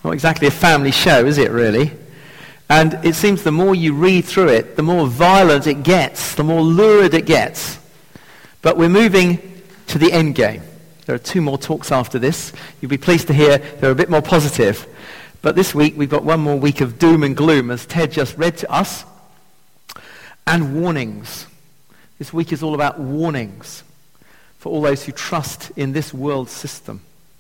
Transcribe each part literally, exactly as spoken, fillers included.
not exactly a family show, is it really? And it seems the more you read through it, the more violent it gets, the more lurid it gets. But we're moving to the end game. There are two more talks after this. You'll be pleased to hear they're a bit more positive. But this week we've got one more week of doom and gloom, as Ted just read to us, and warnings. This week is all about warnings for all those who trust in this world system.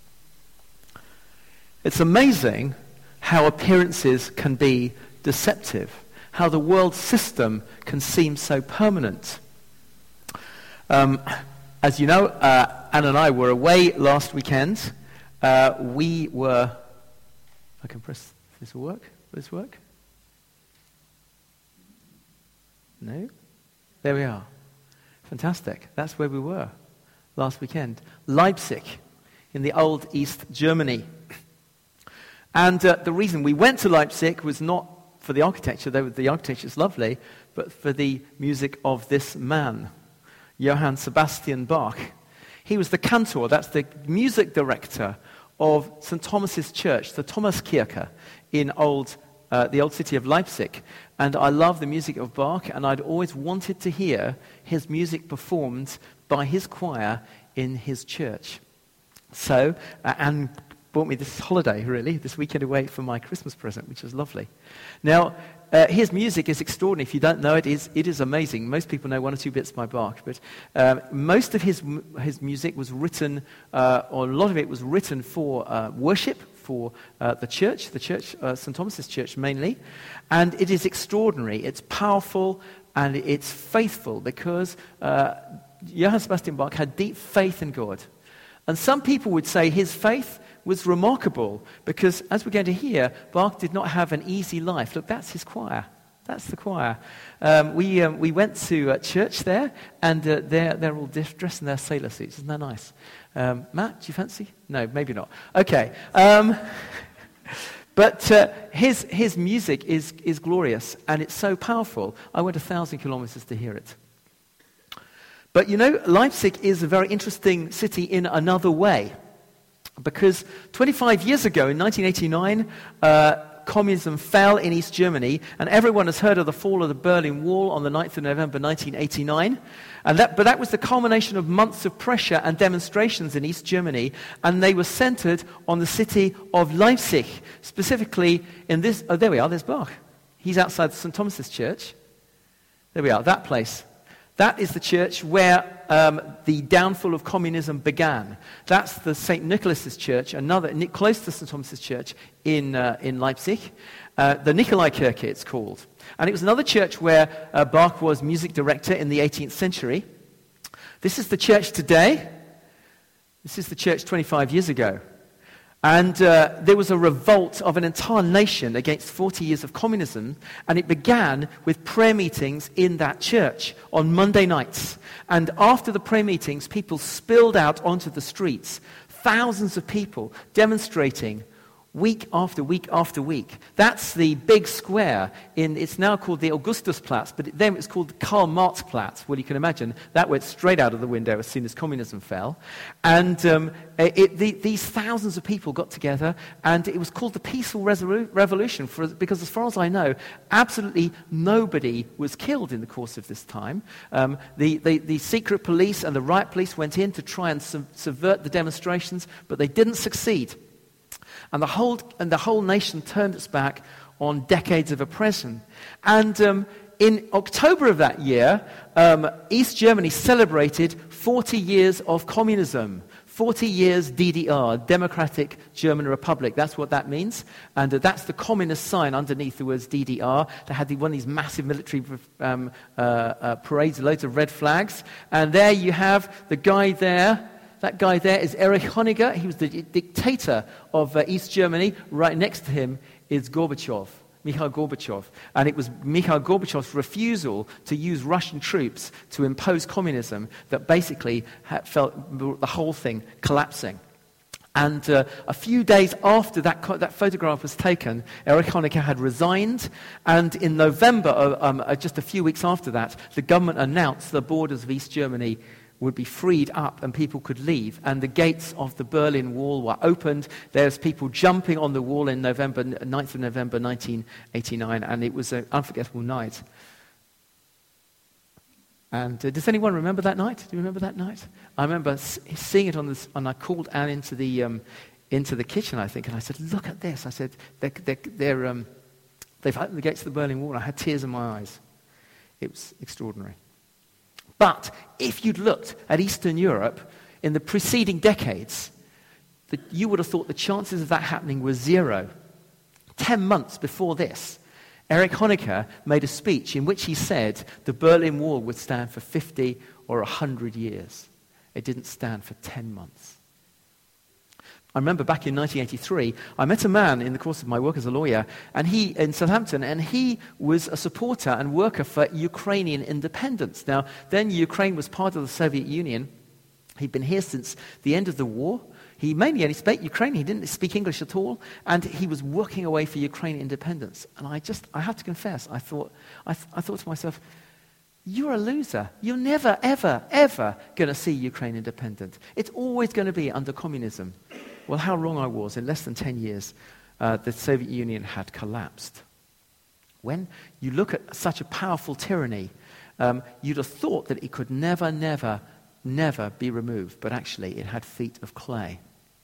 It's amazing how appearances can be deceptive, how the world system can seem so permanent. Um, as you know, uh, Anne and I were away last weekend. Uh, we were... I can press... This will work? Will this work? No? There we are. Fantastic. That's where we were last weekend. Leipzig, in the old East Germany. And uh, the reason we went to Leipzig was not for the architecture, though the architecture is lovely, but for the music of this man, Johann Sebastian Bach. He was the cantor, that's the music director of Saint Thomas's Church, the Thomaskirche, in old, uh, the old city of Leipzig. And I love the music of Bach, and I'd always wanted to hear his music performed by his choir in his church. So, uh, Anne bought me this holiday, really, this weekend away for my Christmas present, which was lovely. Now, uh, his music is extraordinary. If you don't know it, it is, it is amazing. Most people know one or two bits by Bach, but um, most of his his music was written, uh, or a lot of it was written for uh, worship, for uh, the church, the church, uh, Saint Thomas's Church mainly, and it is extraordinary. It's powerful and it's faithful because uh, Johann Sebastian Bach had deep faith in God. And some people would say his faith was remarkable because, as we're going to hear, Bach did not have an easy life. Look, that's his choir. That's the choir. Um, we um, we went to uh, church there, and uh, they're they're all diff- dressed in their sailor suits. Isn't that nice? Um, Matt, do you fancy? No, maybe not. Okay. Um, but uh, his his music is is glorious, and it's so powerful. I went a thousand kilometers to hear it. But you know, Leipzig is a very interesting city in another way. Because twenty-five years ago, in nineteen eighty-nine, uh, communism fell in East Germany, and everyone has heard of the fall of the Berlin Wall on the ninth of November nineteen eighty-nine. And that, but that was the culmination of months of pressure and demonstrations in East Germany, and they were centered on the city of Leipzig, specifically in this... Oh, there we are, there's Bach. He's outside Saint Thomas's Church. There we are, that place. That is the church where um, the downfall of communism began. That's the Saint Nicholas's Church, another close to Saint Thomas's Church in uh, in Leipzig. Uh, the Nikolaikirche, it's called, and it was another church where uh, Bach was music director in the eighteenth century. This is the church today. This is the church twenty-five years ago. And uh, there was a revolt of an entire nation against forty years of communism, and it began with prayer meetings in that church on Monday nights. And after the prayer meetings, people spilled out onto the streets, thousands of people demonstrating week after week after week. That's the big square. In it's now called the Augustusplatz, but then it was called the Karl-Marx-Platz. Well, you can imagine that went straight out of the window as soon as communism fell. And um, it, the, these thousands of people got together, and it was called the Peaceful Resolu- Revolution, for, because as far as I know, absolutely nobody was killed in the course of this time. Um, the, the, the secret police and the riot police went in to try and sub- subvert the demonstrations, but they didn't succeed. And the whole and the whole nation turned its back on decades of oppression. And um, in October of that year, um, East Germany celebrated forty years of communism. forty years D D R, Democratic German Republic. That's what that means. And uh, that's the communist sign underneath the words D D R. They had the, one of these massive military um, uh, uh, parades, loads of red flags. And there you have the guy there. That guy there is Erich Honecker. He was the dictator of uh, East Germany. Right next to him is Gorbachev, Mikhail Gorbachev. And it was Mikhail Gorbachev's refusal to use Russian troops to impose communism that basically had felt the whole thing collapsing. And uh, a few days after that co- that photograph was taken, Erich Honecker had resigned. And in November, uh, um, uh, just a few weeks after that, the government announced the borders of East Germany would be freed up and people could leave. And the gates of the Berlin Wall were opened. There's people jumping on the wall in November, ninth of November nineteen eighty-nine, and it was an unforgettable night. And uh, does anyone remember that night? Do you remember that night? I remember s- seeing it on this, and I called Anne into the um, into the kitchen, I think, and I said, "Look at this!" I said, "They're, they're, they're um, they've opened the gates of the Berlin Wall." I had tears in my eyes. It was extraordinary. But if you'd looked at Eastern Europe in the preceding decades, the, you would have thought the chances of that happening were zero. Ten months before this, Erich Honecker made a speech in which he said the Berlin Wall would stand for fifty or one hundred years. It didn't stand for ten months. I remember back in nineteen eighty-three, I met a man in the course of my work as a lawyer, and he in Southampton, and he was a supporter and worker for Ukrainian independence. Now, then Ukraine was part of the Soviet Union. He'd been here since the end of the war. He mainly only spoke Ukrainian. He didn't speak English at all, and he was working away for Ukrainian independence. And I just, I have to confess, I thought, I, th- I thought to myself, you're a loser. You're never, ever, ever going to see Ukraine independent. It's always going to be under communism. Well, how wrong I was. In less than ten years, uh, the Soviet Union had collapsed. When you look at such a powerful tyranny, um, you'd have thought that it could never, never, never be removed, but actually it had feet of clay.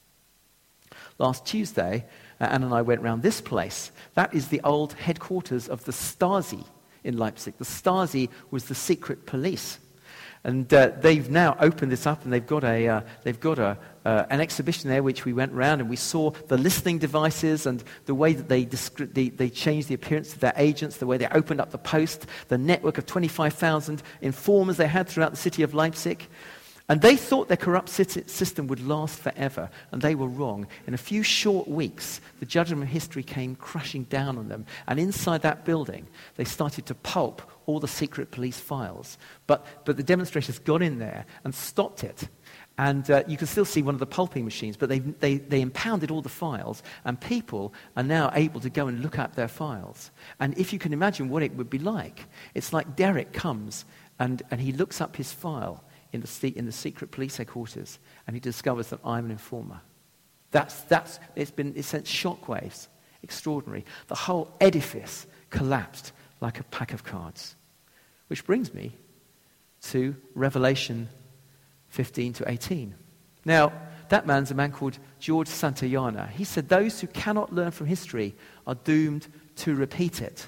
Last Tuesday, uh, Anne and I went round this place. That is the old headquarters of the Stasi in Leipzig. The Stasi was the secret police. And uh, they've now opened this up, and they've got a uh, they've got a uh, an exhibition there, which we went round and we saw the listening devices and the way that they discri- they, they changed the appearance of their agents, the way they opened up the post, the network of twenty-five thousand informers they had throughout the city of Leipzig. And they thought their corrupt system would last forever, and they were wrong. In a few short weeks, the judgment of history came crashing down on them, and inside that building, they started to pulp all the secret police files. But, but the demonstrators got in there and stopped it. And uh, you can still see one of the pulping machines, but they, they, they impounded all the files, and people are now able to go and look up their files. And if you can imagine what it would be like, it's like Derek comes and, and he looks up his file in the, in the secret police headquarters, and he discovers that I'm an informer. That's, that's, it's been, it sent shockwaves. Extraordinary. The whole edifice collapsed like a pack of cards. Which brings me to Revelation fifteen to eighteen. Now, that man's a man called George Santayana. He said, those who cannot learn from history are doomed to repeat it.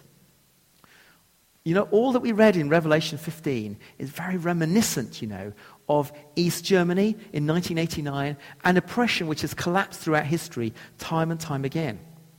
You know, all that we read in Revelation fifteen is very reminiscent, you know, of East Germany in nineteen eighty-nine and oppression which has collapsed throughout history time and time again.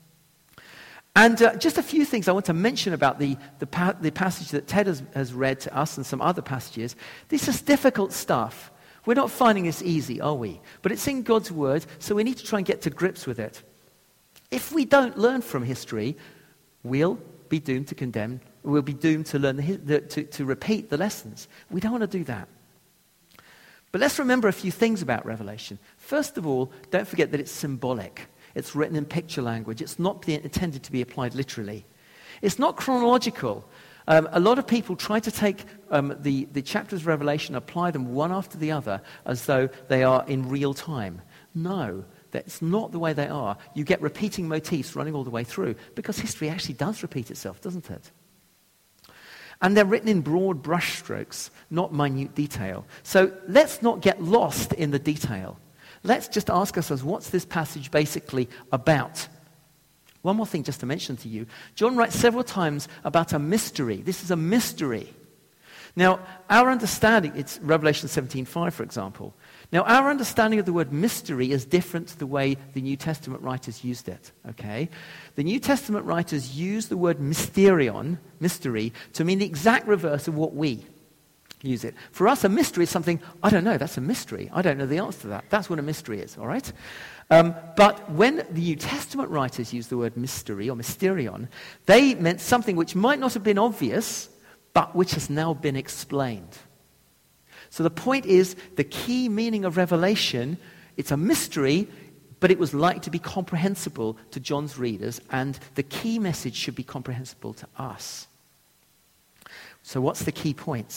And uh, just a few things I want to mention about the, the, pa- the passage that Ted has, has read to us and some other passages. This is difficult stuff. We're not finding this easy, are we? But it's in God's word, so we need to try and get to grips with it. If we don't learn from history, we'll be doomed to condemn. We'll be doomed to learn the, the, to, to repeat the lessons. We don't want to do that. But let's remember a few things about Revelation. First of all, don't forget that it's symbolic. It's written in picture language. It's not being intended to be applied literally. It's not chronological. Um, a lot of people try to take um, the, the chapters of Revelation, apply them one after the other as though they are in real time. No, that's not the way they are. You get repeating motifs running all the way through because history actually does repeat itself, doesn't it? And they're written in broad brushstrokes, not minute detail. So let's not get lost in the detail. Let's just ask ourselves, what's this passage basically about? One more thing just to mention to you. John writes several times about a mystery. This is a mystery. Now, our understanding, it's Revelation seventeen five, for example. Now, our understanding of the word mystery is different to the way the New Testament writers used it, okay? The New Testament writers use the word mysterion, mystery, to mean the exact reverse of what we use it. For us, a mystery is something, I don't know, that's a mystery. I don't know the answer to that. That's what a mystery is, all right? Um, but when the New Testament writers use the word mystery or mysterion, they meant something which might not have been obvious, but which has now been explained. So the point is, the key meaning of Revelation, it's a mystery, but it was likely to be comprehensible to John's readers, and the key message should be comprehensible to us. So what's the key point? The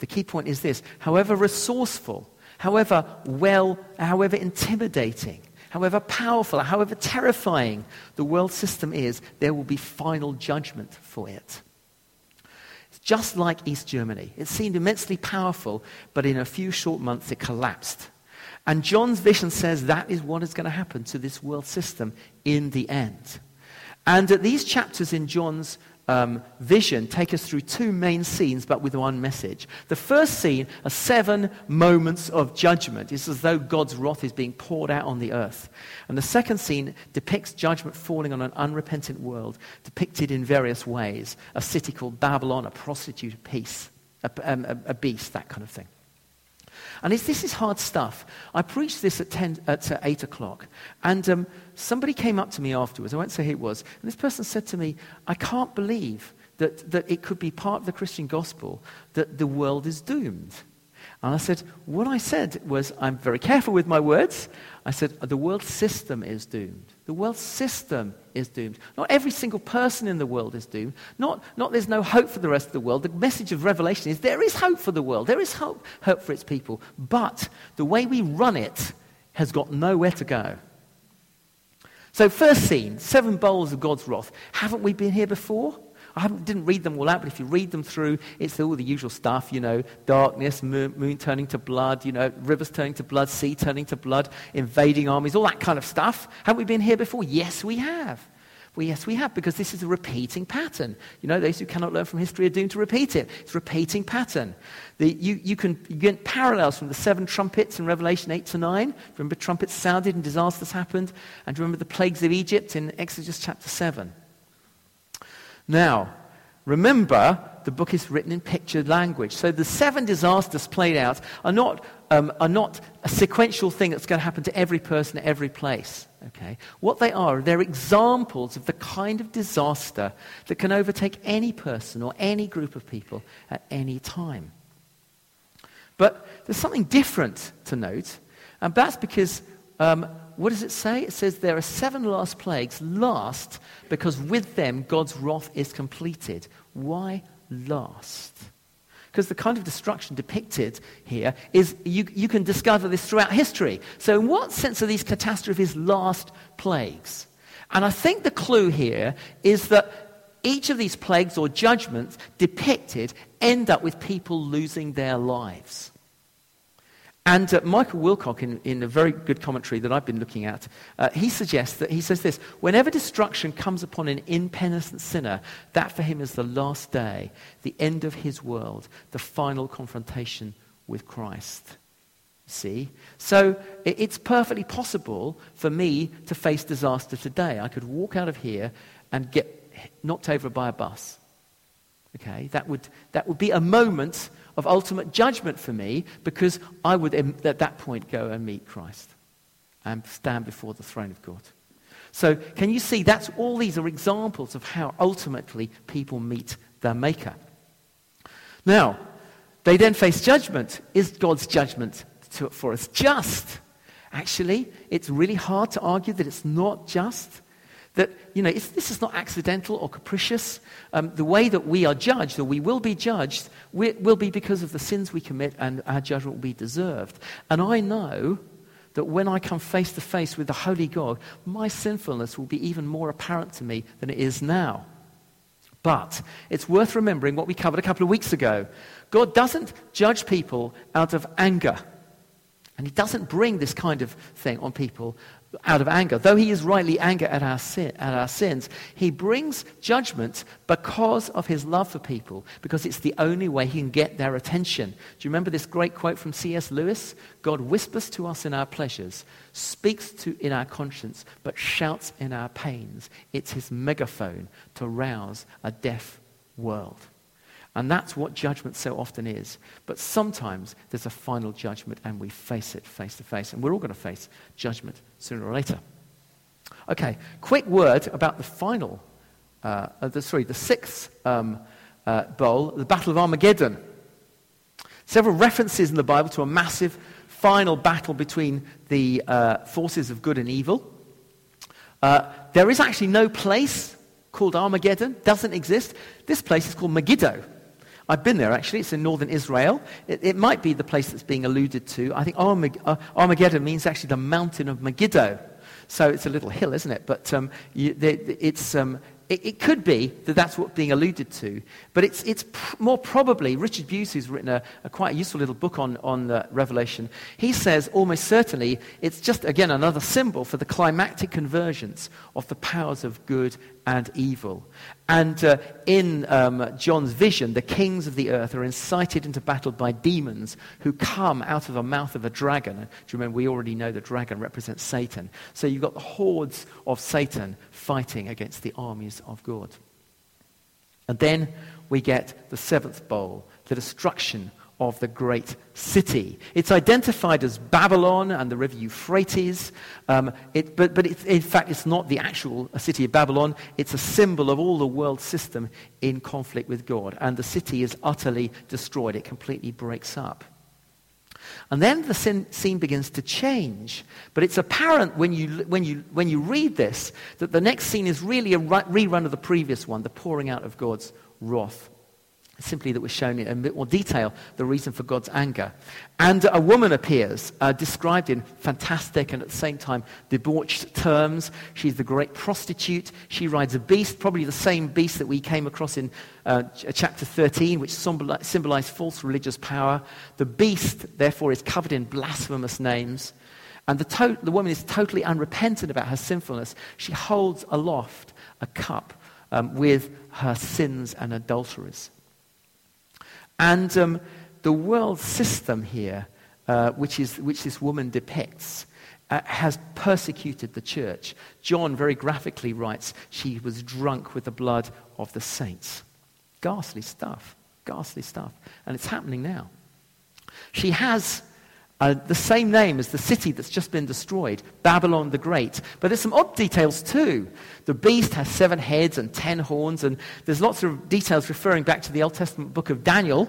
The key point is this: however resourceful, however well, however intimidating, however powerful, however terrifying the world system is, there will be final judgment for it. It's just like East Germany. It seemed immensely powerful, but in a few short months it collapsed. And John's vision says that is what is going to happen to this world system in the end. And uh, these chapters in John's um, vision take us through two main scenes, but with one message. The first scene are seven moments of judgment. It's as though God's wrath is being poured out on the earth. And the second scene depicts judgment falling on an unrepentant world, depicted in various ways. A city called Babylon, a prostitute, a peace, a, um, a, a beast, that kind of thing. And it's, this is hard stuff. I preached this at, ten, at uh, eight o'clock, and um, somebody came up to me afterwards. I won't say who it was. And this person said to me, I can't believe that, that it could be part of the Christian gospel that the world is doomed. And I said, what I said was, I'm very careful with my words. I said, the world system is doomed. The world system is doomed. Not every single person in the world is doomed. Not, not there's no hope for the rest of the world. The message of Revelation is there is hope for the world. There is hope, hope for its people. But the way we run it has got nowhere to go. So first scene, seven bowls of God's wrath. Haven't we been here before? I haven't, didn't read them all out, but if you read them through, it's all the usual stuff, you know, darkness, moon, moon turning to blood, you know, rivers turning to blood, sea turning to blood, invading armies, all that kind of stuff. Haven't we been here before? Yes, we have. Well, yes, we have, because this is a repeating pattern. You know, those who cannot learn from history are doomed to repeat it. It's a repeating pattern. The, you, you, can, you get parallels from the seven trumpets in Revelation eight to nine. Remember, trumpets sounded and disasters happened. And remember the plagues of Egypt in Exodus chapter seven. Now, remember, the book is written in pictured language. So the seven disasters played out are not, um, are not a sequential thing that's going to happen to every person at every place. Okay? What they are, they're examples of the kind of disaster that can overtake any person or any group of people at any time. But there's something different to note, and that's because... Um, What does it say? It says there are seven last plagues, last, because with them God's wrath is completed. Why last? Because the kind of destruction depicted here is, you, you can discover this throughout history. So in what sense are these catastrophes last plagues? And I think the clue here is that each of these plagues or judgments depicted end up with people losing their lives. And uh, Michael Wilcock, in, in a very good commentary that I've been looking at, uh, he suggests that, he says this: whenever destruction comes upon an impenitent sinner, that for him is the last day, the end of his world, the final confrontation with Christ. See? So it, it's perfectly possible for me to face disaster today. I could walk out of here and get knocked over by a bus. Okay? That would, that would be a moment of ultimate judgment for me, because I would at that point go and meet Christ and stand before the throne of God. So can you see, that's all these are examples of how ultimately people meet their Maker. Now, they then face judgment. Is God's judgment to, for us just? Actually, it's really hard to argue that it's not just. That, you know, it's, this is not accidental or capricious. Um, the way that we are judged, or we will be judged, we, will be because of the sins we commit, and our judgment will be deserved. And I know that when I come face to face with the holy God, my sinfulness will be even more apparent to me than it is now. But it's worth remembering what we covered a couple of weeks ago. God doesn't judge people out of anger. And he doesn't bring this kind of thing on people out of anger. Though he is rightly angry at our sin, at our sins, he brings judgment because of his love for people, because it's the only way he can get their attention. Do you remember this great quote from C S Lewis? God whispers to us in our pleasures, speaks to in our conscience, but shouts in our pains. It's his megaphone to rouse a deaf world. And that's what judgment so often is. But sometimes there's a final judgment, and we face it face to face. And we're all going to face judgment sooner or later. Okay, quick word about the final, uh, uh, the, sorry, the sixth um, uh, bowl, the Battle of Armageddon. Several references in the Bible to a massive final battle between the uh, forces of good and evil. Uh, there is actually no place called Armageddon, doesn't exist. This place is called Megiddo. I've been there, actually. It's in northern Israel. It, it might be the place that's being alluded to. I think Armag- uh, Armageddon means actually the mountain of Megiddo. So it's a little hill, isn't it? But um, you, they, it's... Um, It, it could be that that's what's being alluded to, but it's, it's pr- more probably, Richard Bewes, who's written a, a quite useful little book on, on uh, Revelation, he says almost certainly it's just, again, another symbol for the climactic convergence of the powers of good and evil. And uh, in um, John's vision, the kings of the earth are incited into battle by demons who come out of the mouth of a dragon. Do you remember, we already know the dragon represents Satan. So you've got the hordes of Satan fighting against the armies of God. And then we get the seventh bowl, the destruction of the great city. It's identified as Babylon and the river Euphrates, um, it, but, but it, in fact it's not the actual city of Babylon. It's a symbol of all the world system in conflict with God. And the city is utterly destroyed. It completely breaks up. And then the sin, scene begins to change. But it's apparent when you, when, you, when you read this that the next scene is really a rerun of the previous one, the pouring out of God's wrath. Simply that we're shown in a bit more detail the reason for God's anger. And a woman appears, uh, described in fantastic and at the same time debauched terms. She's the great prostitute. She rides a beast, probably the same beast that we came across in uh, chapter thirteen, which symbolized false religious power. The beast, therefore, is covered in blasphemous names. And the, to- the woman is totally unrepentant about her sinfulness. She holds aloft a cup um, with her sins and adulteries. And um, the world system here, uh, which is which this woman depicts, uh, has persecuted the church. John very graphically writes, she was drunk with the blood of the saints. Ghastly stuff, ghastly stuff. And it's happening now. She has uh, the same name as the city that's just been destroyed, Babylon the Great. But there's some odd details too. The beast has seven heads and ten horns, and there's lots of details referring back to the Old Testament book of Daniel.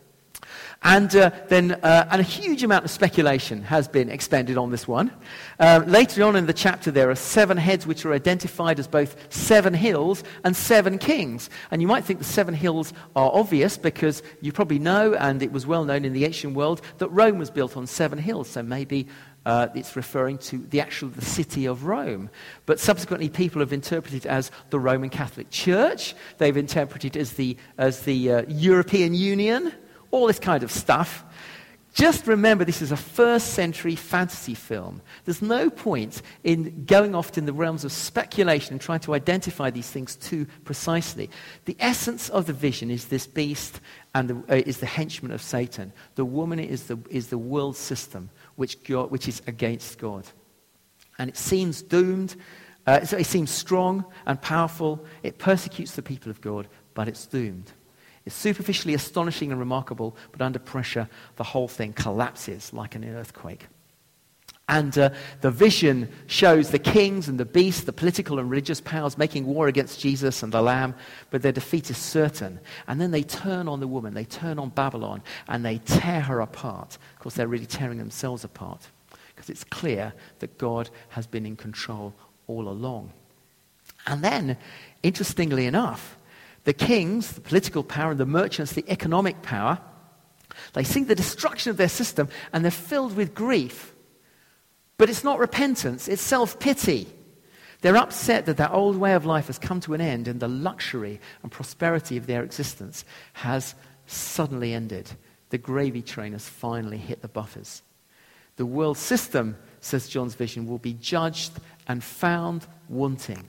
And uh, then uh, and a huge amount of speculation has been expended on this one. Uh, later on in the chapter, there are seven heads which are identified as both seven hills and seven kings. And you might think the seven hills are obvious because you probably know, and it was well known in the ancient world, that Rome was built on seven hills. So maybe uh, it's referring to the actual the city of Rome. But subsequently, people have interpreted it as the Roman Catholic Church. They've interpreted it as the as the uh, European Union. All this kind of stuff. Just remember, this is a first century fantasy film. There's no point in going off in the realms of speculation and trying to identify these things too precisely. The essence of the vision is this beast and the, uh, is the henchman of Satan. The woman is the, is the world system which, God, which is against God. And it seems doomed. Uh, so it seems strong and powerful. It persecutes the people of God, but it's doomed. It's superficially astonishing and remarkable, but under pressure, the whole thing collapses like an earthquake. And uh, the vision shows the kings and the beasts, the political and religious powers making war against Jesus and the Lamb, but their defeat is certain. And then they turn on the woman, they turn on Babylon, and they tear her apart. Of course, they're really tearing themselves apart, because it's clear that God has been in control all along. And then, interestingly enough, the kings, the political power, and the merchants, the economic power, they see the destruction of their system and they're filled with grief. But it's not repentance, it's self-pity. They're upset that their old way of life has come to an end and the luxury and prosperity of their existence has suddenly ended. The gravy train has finally hit the buffers. The world system, says John's vision, will be judged and found wanting.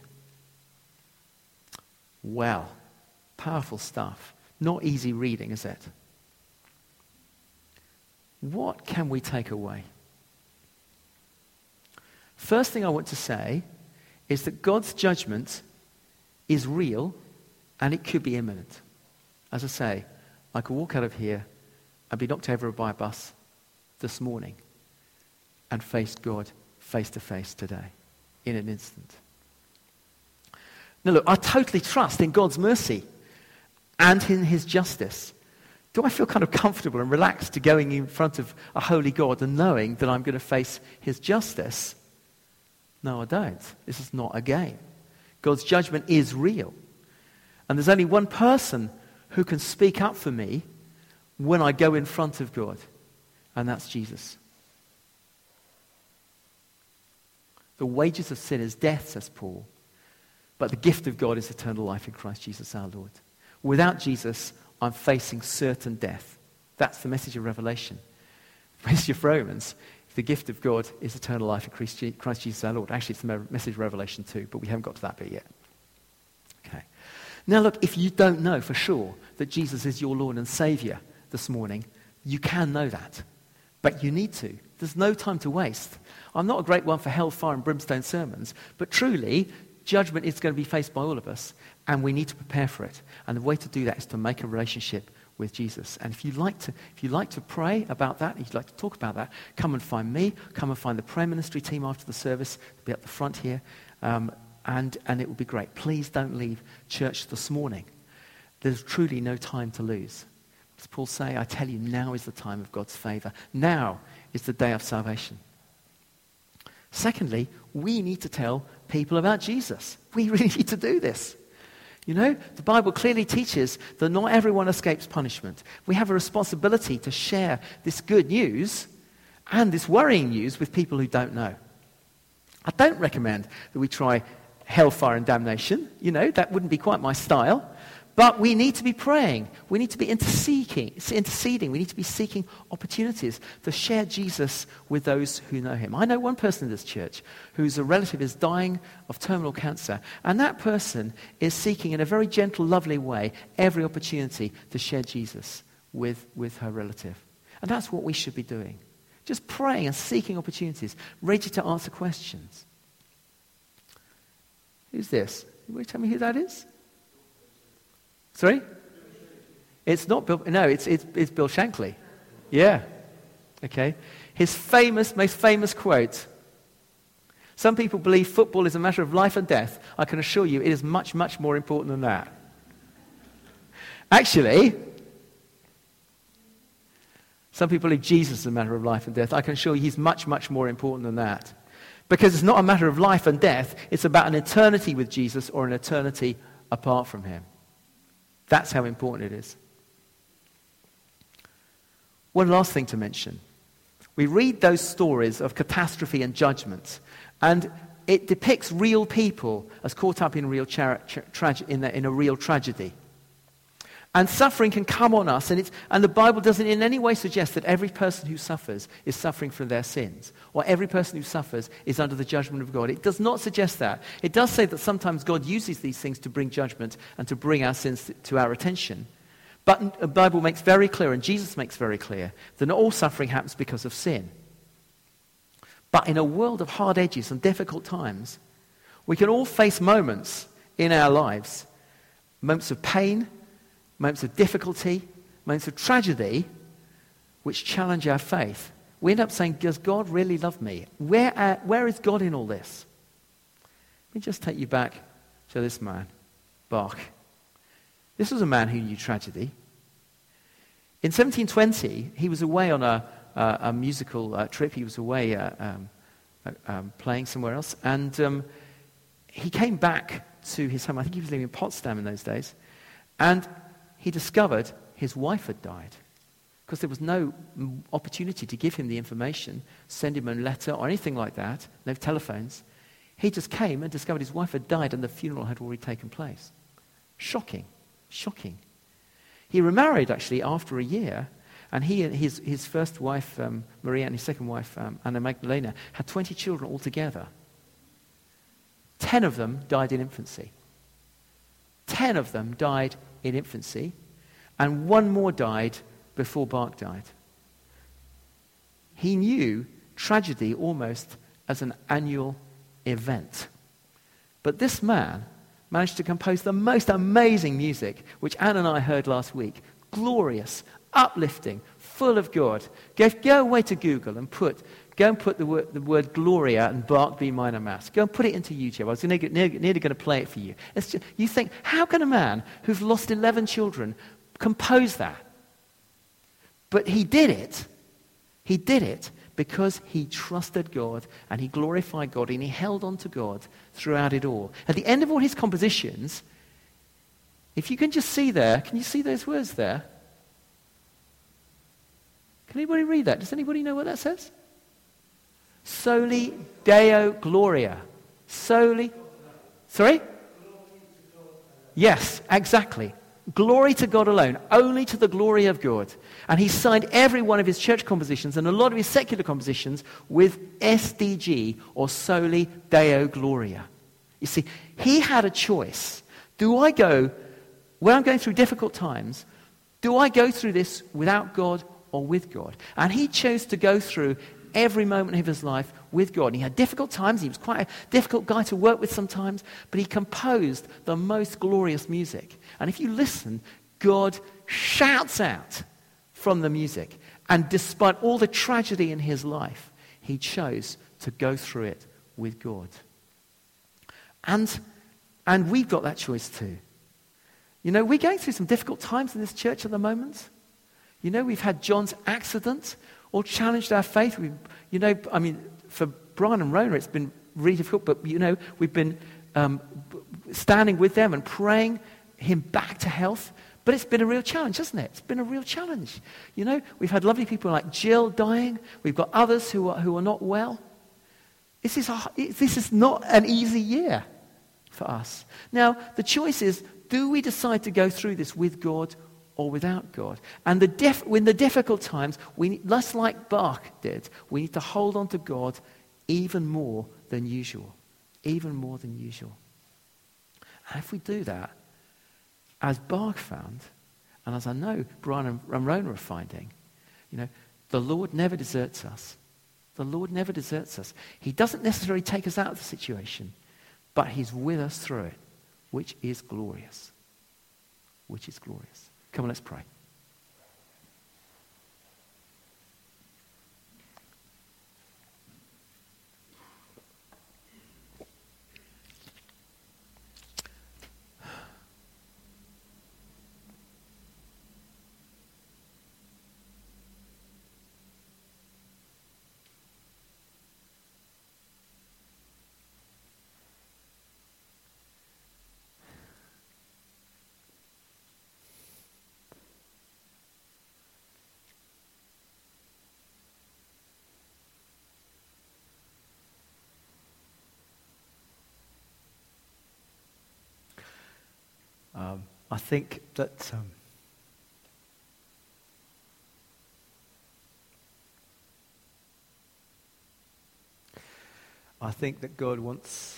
Well, powerful stuff. Not easy reading, is it? What can we take away? First thing I want to say is that God's judgment is real and it could be imminent. As I say, I could walk out of here and be knocked over by a bus this morning and face God face to face today in an instant. Now look, I totally trust in God's mercy and in his justice. Do I feel kind of comfortable and relaxed to going in front of a holy God and knowing that I'm going to face his justice? No, I don't. This is not a game. God's judgment is real. And there's only one person who can speak up for me when I go in front of God, and that's Jesus. The wages of sin is death, says Paul, but the gift of God is eternal life in Christ Jesus our Lord. Without Jesus, I'm facing certain death. That's the message of Revelation. The message of Romans, the gift of God is eternal life in Christ Jesus our Lord. Actually, it's the message of Revelation too, but we haven't got to that bit yet. Okay. Now look, if you don't know for sure that Jesus is your Lord and Savior this morning, you can know that. But you need to. There's no time to waste. I'm not a great one for hellfire and brimstone sermons, but truly, judgment is going to be faced by all of us, and we need to prepare for it. And the way to do that is to make a relationship with Jesus. And if you'd like to, if you'd like to pray about that, if you'd like to talk about that, come and find me, come and find the prayer ministry team after the service. They'll be up the front here, um, and, and it will be great. Please don't leave church this morning. There's truly no time to lose. As Paul say, I tell you, now is the time of God's favor. Now is the day of salvation. Secondly, we need to tell people about Jesus. We really need to do this. You know, the Bible clearly teaches that not everyone escapes punishment. We have a responsibility to share this good news and this worrying news with people who don't know. I don't recommend that we try hellfire and damnation. You know, that wouldn't be quite my style. But we need to be praying. We need to be interceding. interceding. We need to be seeking opportunities to share Jesus with those who know him. I know one person in this church whose a relative is dying of terminal cancer, and that person is seeking in a very gentle, lovely way every opportunity to share Jesus with, with her relative. And that's what we should be doing. Just praying and seeking opportunities, ready to answer questions. Who's this? Will you tell me who that is? Sorry? It's not Bill, no, it's, it's, it's Bill Shankly. Yeah. Okay. His famous, most famous quote. Some people believe football is a matter of life and death. I can assure you it is much, much more important than that. Actually, some people believe Jesus is a matter of life and death. I can assure you he's much, much more important than that. Because it's not a matter of life and death. It's about an eternity with Jesus or an eternity apart from him. That's how important it is. One last thing to mention. We read those stories of catastrophe and judgment, and it depicts real people as caught up in, real tra- tra- trage- in, a, in a real tragedy. And suffering can come on us, and, it's, and the Bible doesn't in any way suggest that every person who suffers is suffering for their sins, or every person who suffers is under the judgment of God. It does not suggest that. It does say that sometimes God uses these things to bring judgment and to bring our sins to our attention. But the Bible makes very clear, and Jesus makes very clear, that not all suffering happens because of sin. But in a world of hard edges and difficult times, we can all face moments in our lives, moments of pain, moments of difficulty, moments of tragedy, which challenge our faith. We end up saying, does God really love me? Where, uh, where is God in all this? Let me just take you back to this man, Bach. This was a man who knew tragedy. In seventeen twenty, he was away on a, uh, a musical uh, trip. He was away uh, um, uh, um, playing somewhere else. And um, he came back to his home. I think he was living in Potsdam in those days. And he discovered his wife had died because there was no opportunity to give him the information, send him a letter or anything like that, no telephones. He just came and discovered his wife had died and the funeral had already taken place. Shocking, shocking. He remarried actually after a year, and he and his, his first wife, um, Maria, and his second wife, um, Anna Magdalena, had twenty children altogether. Ten of them died in infancy. Ten of them died in infancy, and one more died before Bach died. He knew tragedy almost as an annual event. But this man managed to compose the most amazing music, which Anne and I heard last week. Glorious, uplifting, full of God. Go, go away to Google and put, go and put the word, the word Gloria and Bach B minor mass. Go and put it into YouTube. I was nearly, nearly, nearly going to play it for you. It's just, you think, how can a man who's lost eleven children compose that? But he did it. He did it because he trusted God and he glorified God and he held on to God throughout it all. At the end of all his compositions, If you can just see there, can you see those words there? Can anybody read that? Does anybody know what that says? Soli Deo Gloria. Soli. Sorry? Yes, exactly. Glory to God alone, only to the glory of God. And he signed every one of his church compositions and a lot of his secular compositions with S D G, or Soli Deo Gloria. You see, he had a choice. Do I go, when I'm going through difficult times, do I go through this without God or with God? And he chose to go through every moment of his life with God. And he had difficult times. He was quite a difficult guy to work with sometimes, but he composed the most glorious music. And if you listen, God shouts out from the music. And despite all the tragedy in his life, he chose to go through it with God. And, and we've got that choice too. You know, we're going through some difficult times in this church at the moment. You know, we've had John's accident, all challenged our faith. We, you know, I mean, for Brian and Rona, it's been really difficult, but, you know, we've been um, standing with them and praying him back to health. But it's been a real challenge, hasn't it? It's been a real challenge. You know, we've had lovely people like Jill dying. We've got others who are, who are not well. This is, a, this is not an easy year for us. Now, the choice is, do we decide to go through this with God or without God? And the dif- in the difficult times, we need, less like Bach did, we need to hold on to God even more than usual. Even more than usual. And if we do that, as Bach found, and as I know Brian and Ramona are finding, you know, the Lord never deserts us. The Lord never deserts us. He doesn't necessarily take us out of the situation, but he's with us through it, which is glorious. Which is glorious. Come on, let's pray. Um, I think that um, I think that God wants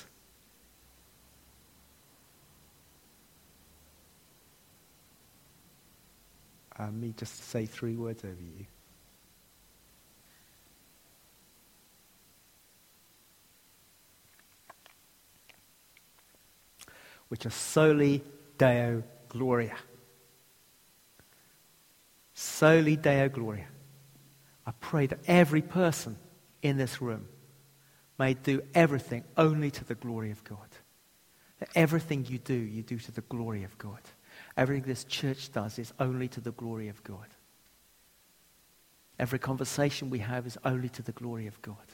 uh, me just to say three words over you. Which are Soli Deo Gloria. Soli Deo Gloria. I pray that every person in this room may do everything only to the glory of God. That everything you do, you do to the glory of God. Everything this church does is only to the glory of God. Every conversation we have is only to the glory of God.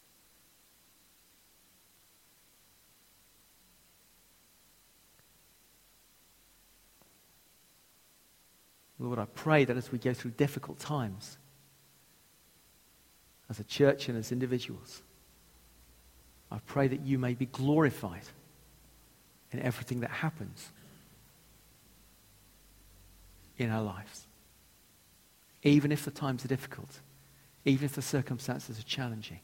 Lord, I pray that as we go through difficult times, as a church and as individuals, I pray that you may be glorified in everything that happens in our lives. Even if the times are difficult, even if the circumstances are challenging,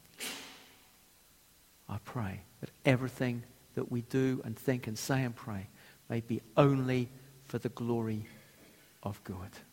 I pray that everything that we do and think and say and pray may be only for the glory of God.